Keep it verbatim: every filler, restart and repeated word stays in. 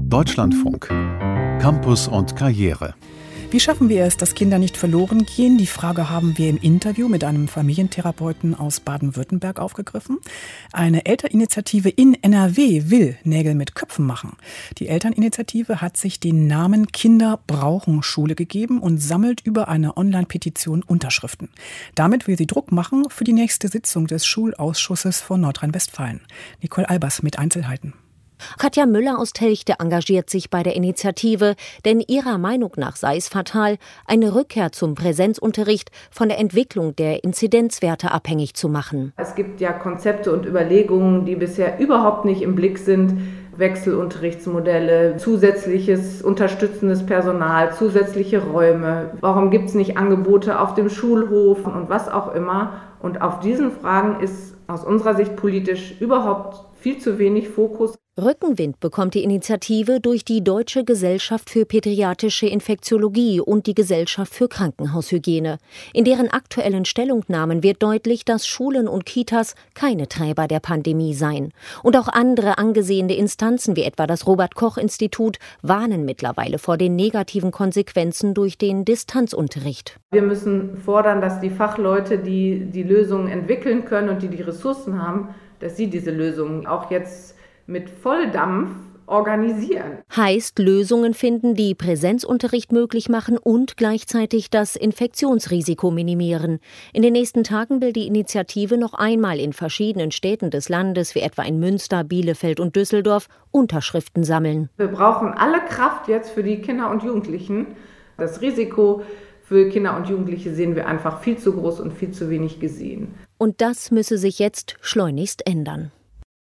Deutschlandfunk. Campus und Karriere. Wie schaffen wir es, dass Kinder nicht verloren gehen? Die Frage haben wir im Interview mit einem Familientherapeuten aus Baden-Württemberg aufgegriffen. Eine Elterninitiative in N R W will Nägel mit Köpfen machen. Die Elterninitiative hat sich den Namen Kinder brauchen Schule gegeben und sammelt über eine Online-Petition Unterschriften. Damit will sie Druck machen für die nächste Sitzung des Schulausschusses von Nordrhein-Westfalen. Nicole Albers mit Einzelheiten. Katja Müller aus Telchte engagiert sich bei der Initiative, denn ihrer Meinung nach sei es fatal, eine Rückkehr zum Präsenzunterricht von der Entwicklung der Inzidenzwerte abhängig zu machen. Es gibt ja Konzepte und Überlegungen, die bisher überhaupt nicht im Blick sind. Wechselunterrichtsmodelle, zusätzliches unterstützendes Personal, zusätzliche Räume. Warum gibt es nicht Angebote auf dem Schulhof und was auch immer? Und auf diesen Fragen ist aus unserer Sicht politisch überhaupt viel zu wenig Fokus. Rückenwind bekommt die Initiative durch die Deutsche Gesellschaft für Pädiatrische Infektiologie und die Gesellschaft für Krankenhaushygiene. In deren aktuellen Stellungnahmen wird deutlich, dass Schulen und Kitas keine Treiber der Pandemie seien. Und auch andere angesehene Instanzen wie etwa das Robert-Koch-Institut warnen mittlerweile vor den negativen Konsequenzen durch den Distanzunterricht. Wir müssen fordern, dass die Fachleute, die die Lösungen entwickeln können und die die Ressourcen haben, dass sie diese Lösungen auch jetzt mit Volldampf organisieren. Heißt Lösungen finden, die Präsenzunterricht möglich machen und gleichzeitig das Infektionsrisiko minimieren. In den nächsten Tagen will die Initiative noch einmal in verschiedenen Städten des Landes, wie etwa in Münster, Bielefeld und Düsseldorf, Unterschriften sammeln. Wir brauchen alle Kraft jetzt für die Kinder und Jugendlichen. Das Risiko für Kinder und Jugendliche sehen wir einfach viel zu groß und viel zu wenig gesehen. Und das müsse sich jetzt schleunigst ändern.